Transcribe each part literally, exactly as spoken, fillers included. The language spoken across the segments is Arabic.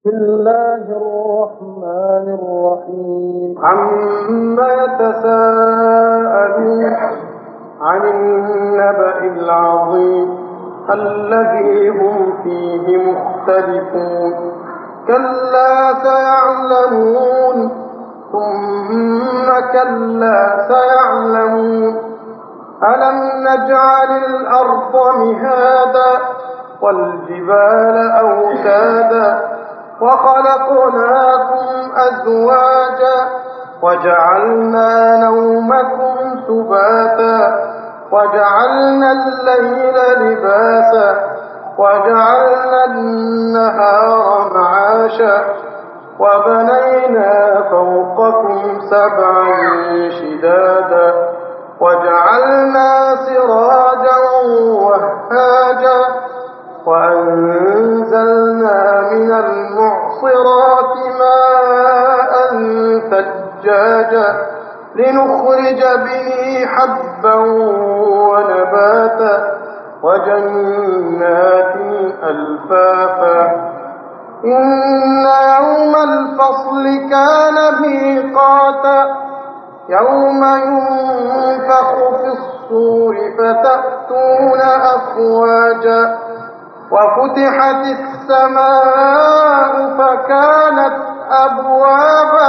بسم الله الرحمن الرحيم عما يتساءلون عن النبأ العظيم الذي هم فيه مختلفون كلا سيعلمون ثم كلا سيعلمون ألم نجعل الأرض مهادا والجبال أوتادا وخلقناكم أزواجا وجعلنا نومكم سباتا وجعلنا الليل لباسا وجعلنا النهار معاشا وبنينا فوقكم سبعا شدادا وجعلنا سراجا وهاجا وأنزلنا من المعصرات ماء ثجاجا لنخرج به حبا ونباتا وجنات ألفافا إن يوم الفصل كان ميقاتا يوم ينفخ في الصور فتأتون أفواجا وفتحت السماء فكانت أبوابا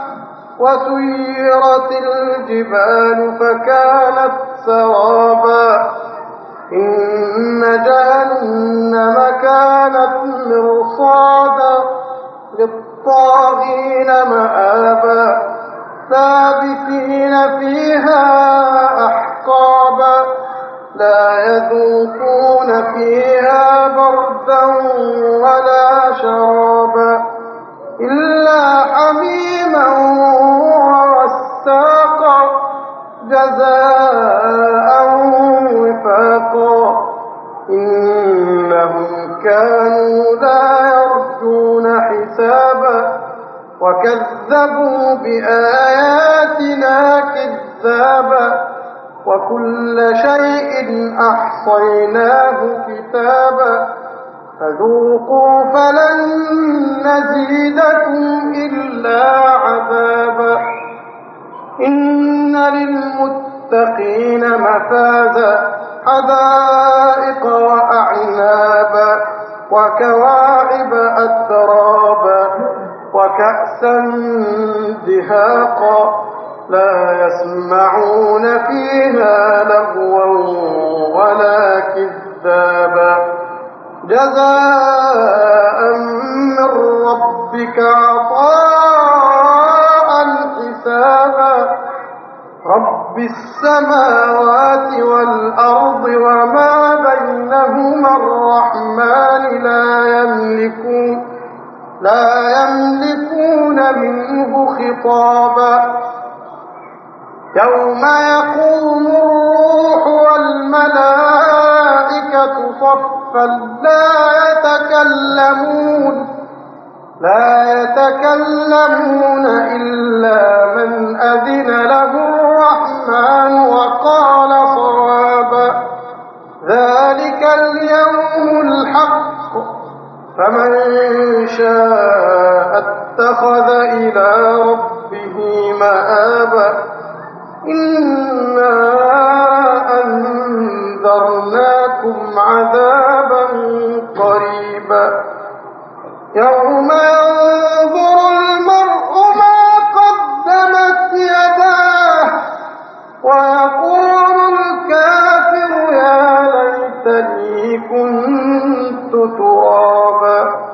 وسيرت الجبال فكانت سرابا إن جهنم كانت مرصادا للطاغين مآبا ثابتين فيها أحقابا لا يذوقون فيها بردا ولا شرابا إلا حميما وغساقا جزاء وفاقا إنهم كانوا لا يرجون حسابا وكذبوا بآياتنا كذابا وكل شيء أحصيناه كتابا فذوقوا فلن نزيدكم إلا عذابا إن للمتقين مفازا حدائق وأعنابا وكواعب أترابا وكأسا دهاقا لا يسمعون فيها لغوا ولا كذابا جزاء من ربك عطاء حسابا رب السماوات والأرض وما بينهما الرحمن لا يملكون لا يملكون منه خطابا يوم يقوم الروح والملائكة صفا لا يتكلمون لا يتكلمون إلا من أذن له الرحمن وقال صوابا ذلك اليوم الحق فمن شاء اتخذ إلى ربه مآبا إنا أنذرناكم عذابا قريبا يوم ينظر المرء ما قدمت يداه ويقول الكافر يا ليتني كنت ترابا